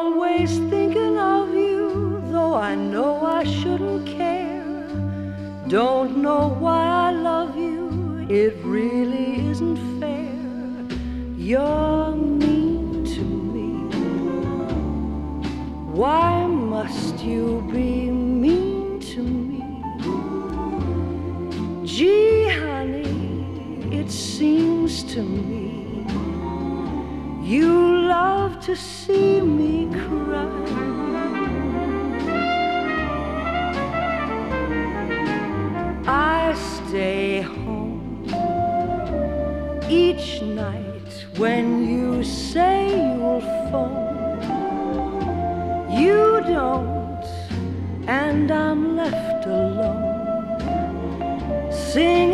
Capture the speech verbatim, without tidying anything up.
always thinking of you, though I know I shouldn't care. Don't know why I love you, it really isn't fair. You're mean to me. Why must you be mean to me? Gee, honey, it seems to me you love to see me cry. I stay home each night when you say you'll phone. You don't, and I'm left alone, sing